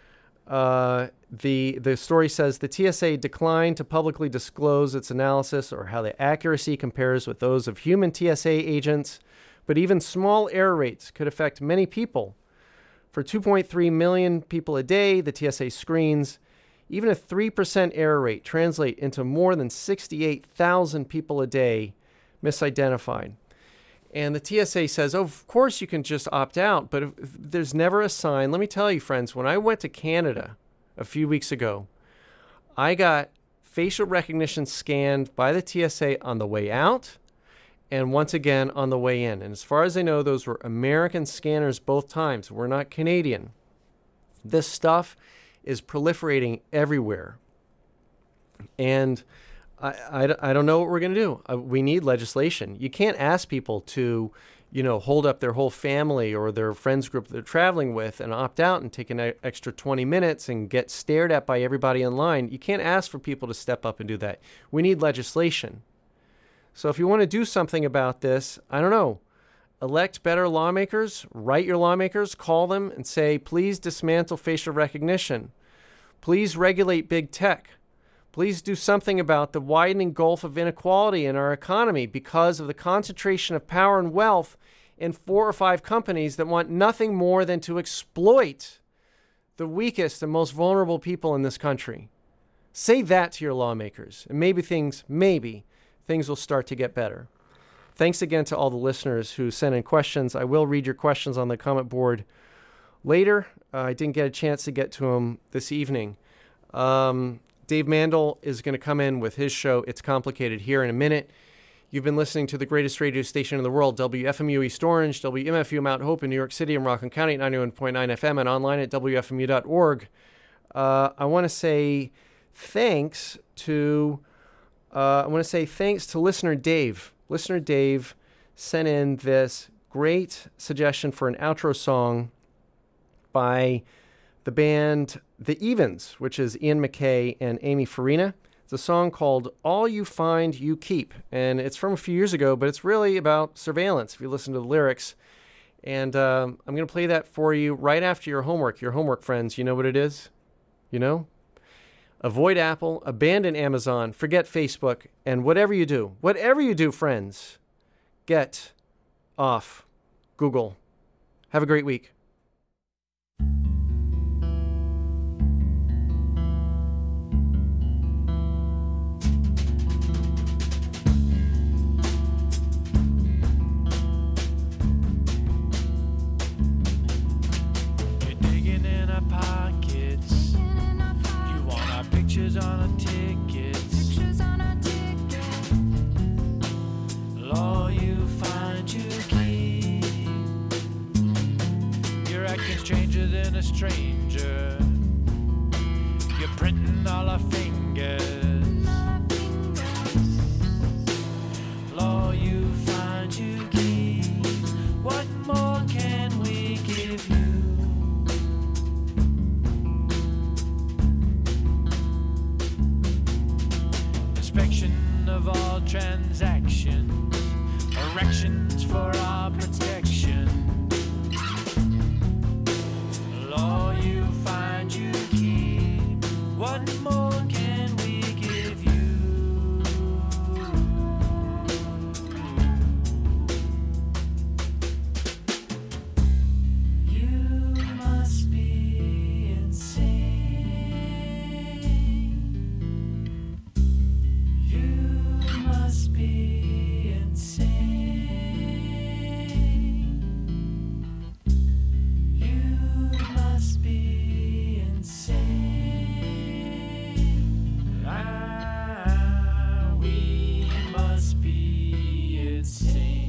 The story says the TSA declined to publicly disclose its analysis or how the accuracy compares with those of human TSA agents, but even small error rates could affect many people. For 2.3 million people a day, the TSA screens, even a 3% error rate translate into more than 68,000 people a day misidentified. And the TSA says, oh, of course you can just opt out, but if there's never a sign. Let me tell you, friends, when I went to Canada a few weeks ago, I got facial recognition scanned by the TSA on the way out and once again on the way in. And as far as I know, those were American scanners both times. We're not Canadian. This stuff is proliferating everywhere. And I don't know what we're going to do. We need legislation. You can't ask people to, hold up their whole family or their friends group they're traveling with and opt out and take an extra 20 minutes and get stared at by everybody in line. You can't ask for people to step up and do that. We need legislation. So if you want to do something about this, I don't know, elect better lawmakers, write your lawmakers, call them and say, please dismantle facial recognition. Please regulate big tech. Please do something about the widening gulf of inequality in our economy because of the concentration of power and wealth in 4 or 5 companies that want nothing more than to exploit the weakest and most vulnerable people in this country. Say that to your lawmakers, and maybe things will start to get better. Thanks again to all the listeners who sent in questions. I will read your questions on the comment board later. I didn't get a chance to get to them this evening. Dave Mandel is going to come in with his show, It's Complicated, here in a minute. You've been listening to the greatest radio station in the world, WFMU East Orange, WMFU Mount Hope in New York City and Rockland County at 91.9 FM and online at WFMU.org. I want to say thanks to listener Dave. Listener Dave sent in this great suggestion for an outro song by the band The Evens, which is Ian MacKaye and Amy Farina. It's a song called All You Find, You Keep. And it's from a few years ago, but it's really about surveillance if you listen to the lyrics. And I'm going to play that for you right after your homework. Your homework, friends, you know what it is? You know? Avoid Apple, abandon Amazon, forget Facebook, and whatever you do, friends, get off Google. Have a great week. On our tickets, all you find you keep. You're acting stranger than a stranger. You're printing all our fingers. actions for our protection. Law you find, you keep. What more can we give you? You must be insane. You must be insane. You must be insane. We must be insane.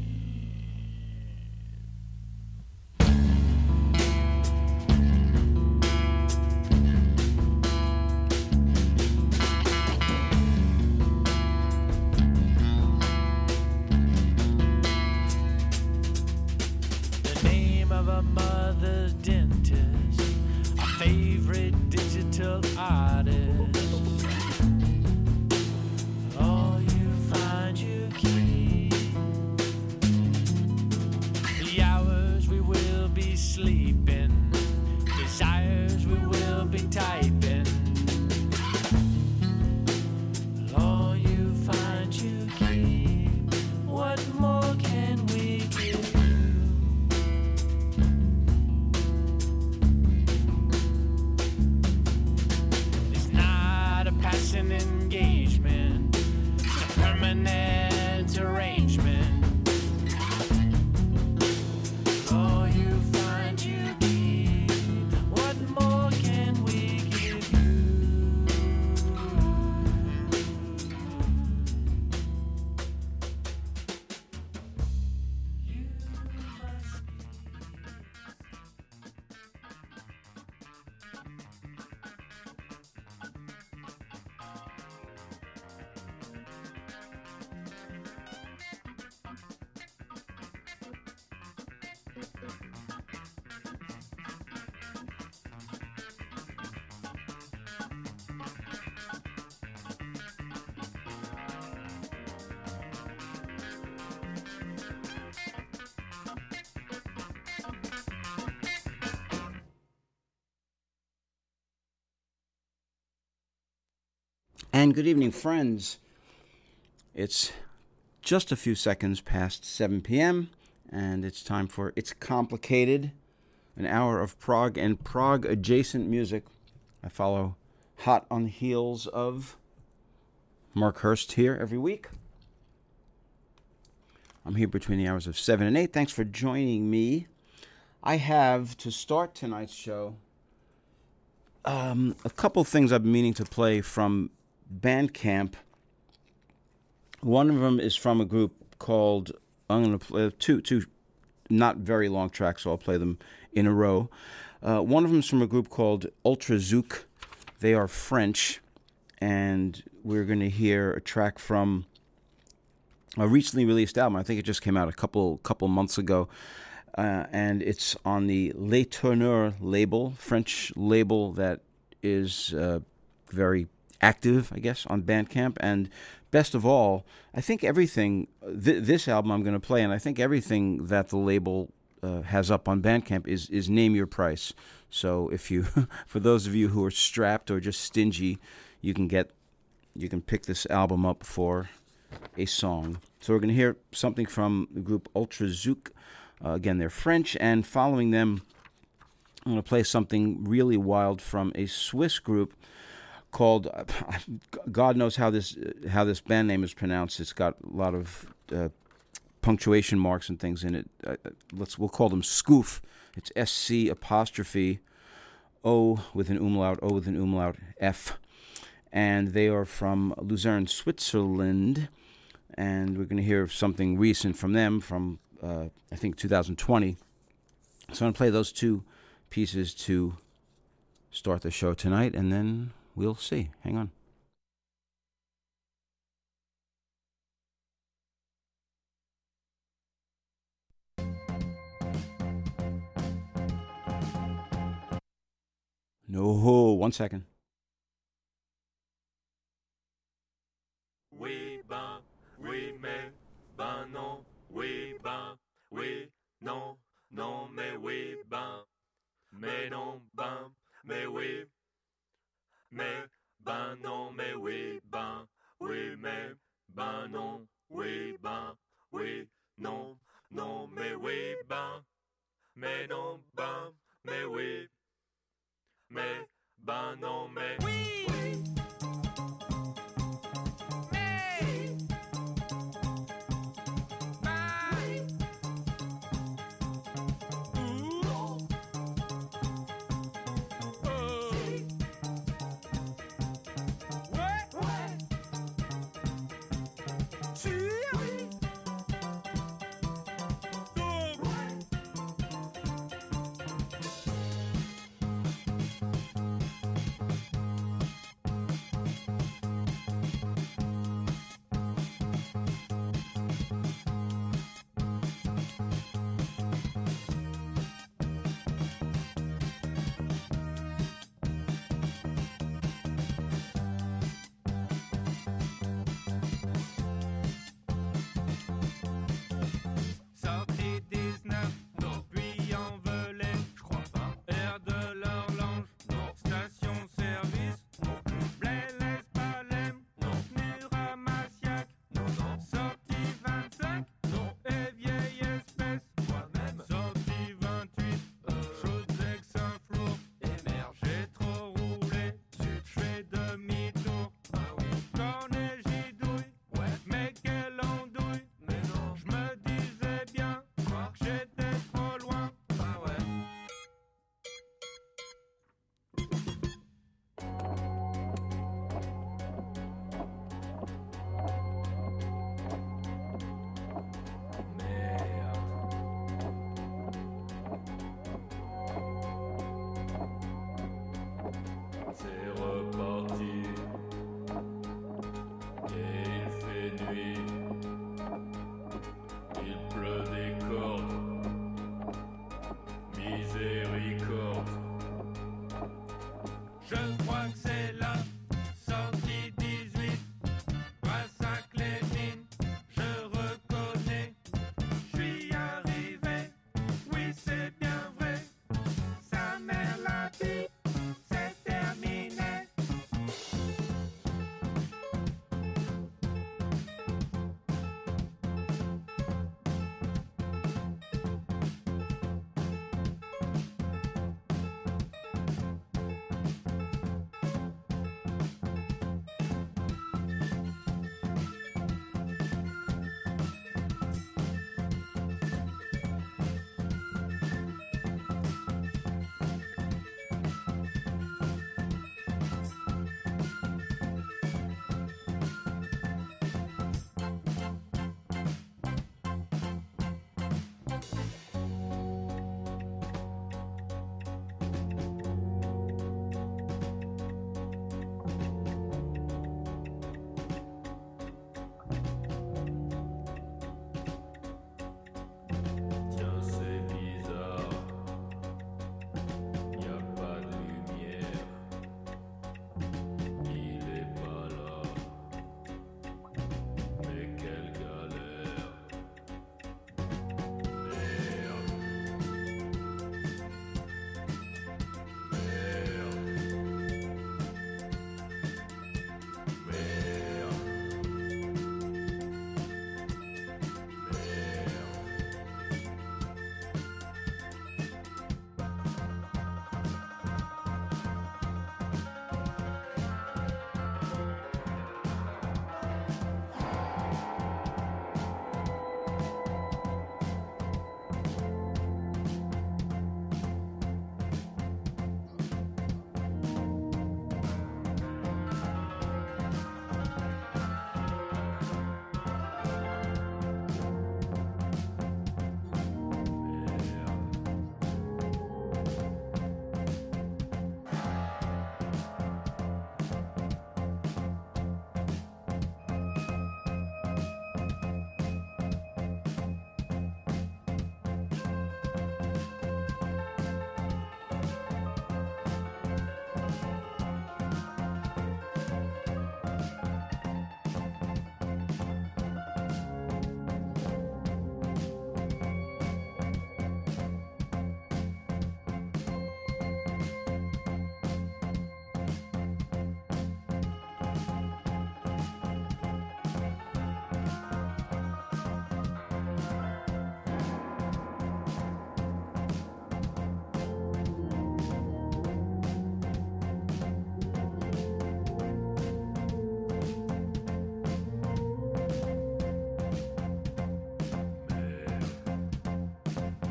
The name of a mother's dentist, our favorite digital artist. All you find, you keep. The hours we will be sleeping, desires we will be typing. All you find, you keep. What more can we give you? It's not a passing engagement, it's a permanent arrangement. All you find, you keep. What more can we give you? You must be. And good evening, friends. It's just a few seconds past 7 p.m., and it's time for It's Complicated, an hour of prog and prog-adjacent music. I follow hot on the heels of Mark Hurst here every week. I'm here between the hours of 7 and 8. Thanks for joining me. I have, to start tonight's show, a couple things I've been meaning to play from Bandcamp. One of them is from a group called, I'm going to play two not very long tracks, so I'll play them in a row. One of them is from a group called Ultrazouk. They are French, and we're going to hear a track from a recently released album. I think it just came out a couple months ago, and it's on the Les Tourneurs label, French label that is very active, I guess, on Bandcamp. And best of all, I think everything, this album I'm going to play, and I think everything that the label has up on Bandcamp is name your price. So if you, for those of you who are strapped or just stingy, you can pick this album up for a song. So we're going to hear something from the group Ultrazouk. Again, they're French, and following them, I'm going to play something really wild from a Swiss group called, God knows how this band name is pronounced. It's got a lot of punctuation marks and things in it. We'll call them Scoof. It's SC apostrophe O with an umlaut, F. And they are from Lucerne, Switzerland. And we're going to hear something recent from them from, I think, 2020. So I'm going to play those two pieces to start the show tonight, and then we'll see. Hang on. No, 1 second. Oui, ben, oui, mais, ben non, oui. mais oui, ben, mais non, ben, mais oui, mais, ben non, mais oui, ben, oui, mais, ben non, oui, ben, oui, non, non, mais oui, ben, mais non, ben, mais oui, mais, ben non, mais oui, oui. Miséricorde. Je